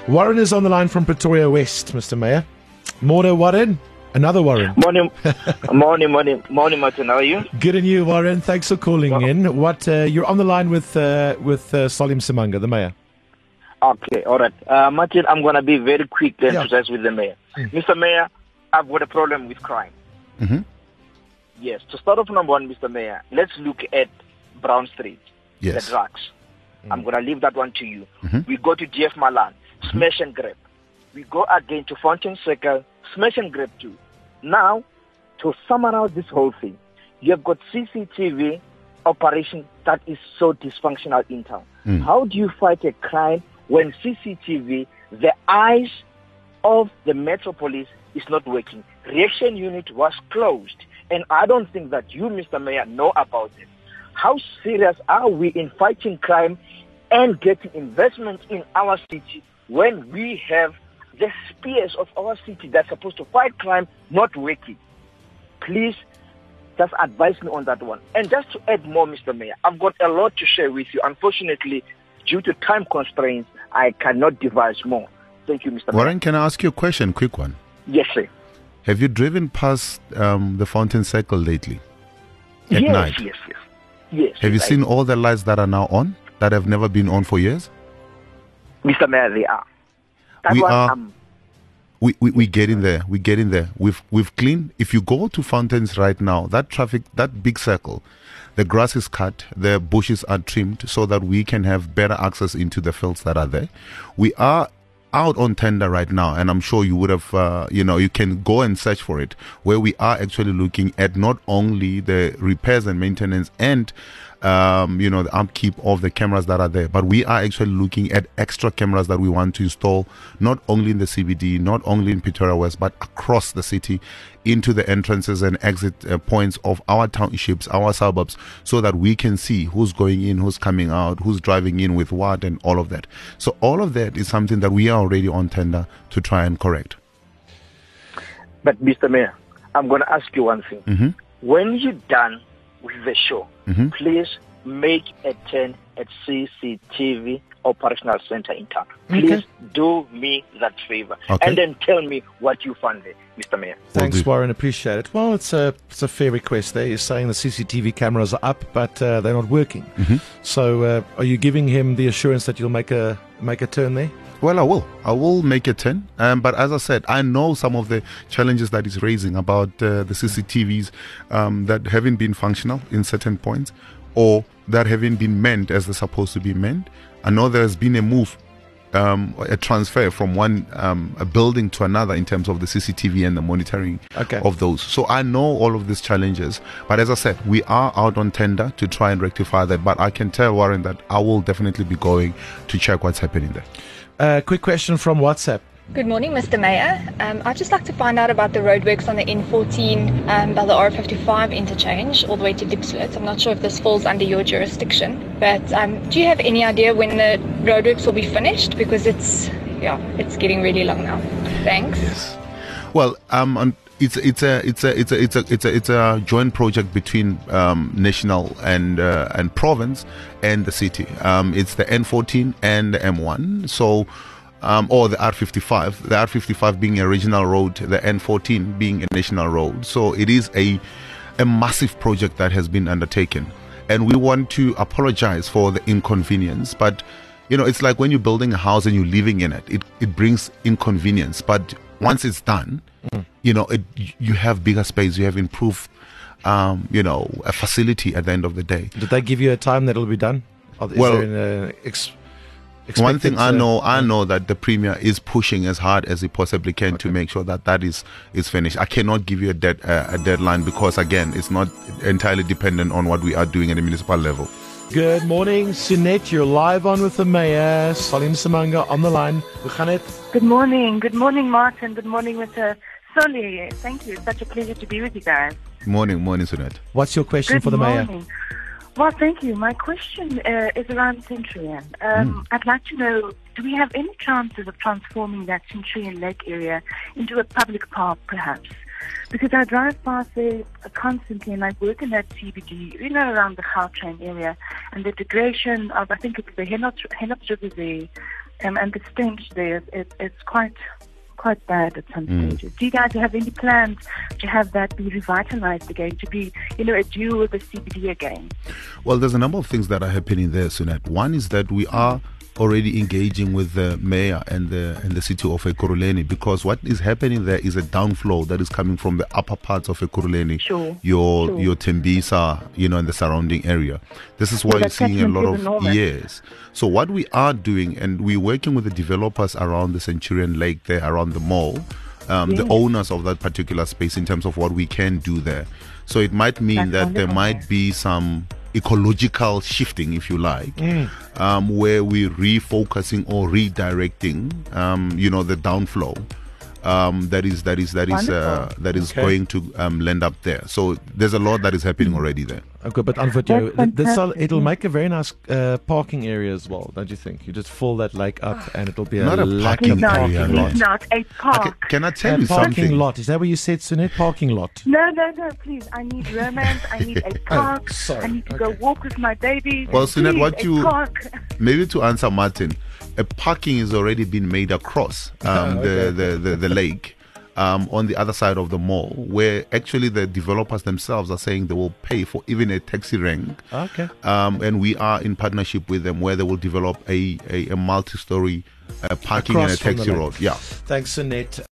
Warren is on the line from Pretoria West, Mr. Mayor. Morning, Warren. Another Warren. Morning, Martin. How are you? Good, and you, Warren? Thanks for calling in. You're on the line with Salim Simanga, the mayor. Okay, all right. Martin, I'm going to be very quick and precise with the mayor. Mr. Mayor, I've got a problem with crime. Mm-hmm. Yes, to start off, number one, Mr. Mayor, let's look at Brown Street, the drugs. I'm going to leave that one to you. Mm-hmm. We go to DF Malan, smash and grab. We go again to Fountain Circle, smash and grab too. Now, to summarize this whole thing, you have got CCTV operation that is so dysfunctional in town. How do you fight a crime when CCTV, the eyes of the metropolis, is not working? Reaction unit was closed, and I don't think that you, Mr. Mayor, know about it. How serious are we in fighting crime and getting investment in our city when we have the spears of our city that's supposed to fight crime not working? Please, just advise me on that one. And just to add more, Mr. Mayor, I've got a lot to share with you. Unfortunately, due to time constraints, I cannot devise more. Thank you, Mr. Warren, Mayor. can I ask you a question, quick one? Yes, sir. Have you driven past the Fountain Circle lately? At night? Yes. Have you seen all the lights that are now on, that have never been on for years? Mr. Mayor, they are. We get in there. We get in there. We've cleaned. If you go to Fountains right now, that traffic, that big circle, the grass is cut, the bushes are trimmed so that we can have better access into the fields that are there. We are out on tender right now, and I'm sure you would have, you can go and search for it, where we are actually looking at not only the repairs and maintenance and the upkeep of the cameras that are there, but we are actually looking at extra cameras that we want to install not only in the CBD, not only in Pretoria West, but across the city into the entrances and exit points of our townships, our suburbs, so that we can see who's going in, who's coming out, who's driving in with what, and all of that. So all of that is something that we are already on tender to try and correct. But Mr. Mayor, I'm going to ask you one thing. Mm-hmm. When you're done with the show, please make a turn at CCTV Operational Center in town. Please do me that favor. And then tell me what you found there, Mr. Mayor. Thanks, Warren. Appreciate it. Well, it's a fair request there. He's saying the CCTV cameras are up, but they're not working. So are you giving him the assurance that you'll make a turn there? Well, I will make a 10. But as I said, I know some of the challenges that he's raising about the CCTVs that haven't been functional in certain points, or that haven't been manned as they're supposed to be manned. I know there's been a move, a transfer from one a building to another in terms of the CCTV and the monitoring of those. So I know all of these challenges. But as I said, we are out on tender to try and rectify that. But I can tell Warren that I will definitely be going to check what's happening there. Quick question from WhatsApp. Good morning, Mr. Mayor. I'd just like to find out about the roadworks on the N14 by the R55 interchange all the way to Diepsloot. I'm not sure if this falls under your jurisdiction, but do you have any idea when the roadworks will be finished? Because it's getting really long now. Thanks. Yes. Well, it's a joint project between national and province and the city. It's the N14 and the M1. So. Or the R55, the R55 being a regional road, the N14 being a national road. So it is a massive project that has been undertaken. And we want to apologize for the inconvenience. But, it's like when you're building a house and you're living in it, it brings inconvenience. But once it's done, you have bigger space, you have improved, a facility at the end of the day. Did they give you a time that it'll be done? One thing I know that the Premier is pushing as hard as he possibly can to make sure that is finished. I cannot give you a deadline because, again, it's not entirely dependent on what we are doing at the municipal level. Good morning, Sunette. You're live on with the Mayor, Salim Simanga, on the line. Good morning. Good morning, Martin. Good morning, Mr. Soli. Thank you. It's such a pleasure to be with you guys. Morning, Sunette. What's your question for the Mayor? Well, thank you. My question is around Centurion. I'd like to know, do we have any chances of transforming that Centurion Lake area into a public park, perhaps? Because I drive past there constantly and I work in that CBD, around the Gautrain area, and the degradation of, I think it's the Hennops River there, and the stench there, it's quite bad at some stages. Do you guys have any plans to have that be revitalized again, to be, a duo with the CBD again? Well, there's a number of things that are happening there, Sunette. One is that we are already engaging with the mayor and the city of Ekurhuleni, because what is happening there is a downflow that is coming from the upper parts of Ekurhuleni, your Tembisa, and the surrounding area. This is why you're seeing a lot of yes. So what we are doing, and we're working with the developers around the Centurion Lake there, around the mall, the owners of that particular space, in terms of what we can do there. So it might mean that there might be some ecological shifting, if you like, where we're refocusing or redirecting, the downflow that is going to land up there. So there's a lot that is happening already there. Okay, but it'll make a very nice parking area as well, don't you think? You just fill that lake up and it'll be not a parking area. It's not a park. Okay, can I tell you something? Parking lot. Is that what you said, Sunette? Parking lot. No, please. I need romance. I need a park. I need to go walk with my baby. Well, Sunette, maybe to answer Martin, a parking is already been made across the lake. On the other side of the mall, where actually the developers themselves are saying they will pay for even a taxi rank. Okay. And we are in partnership with them, where they will develop a multi-story parking across and a taxi road. Yeah. Thanks, Sunette.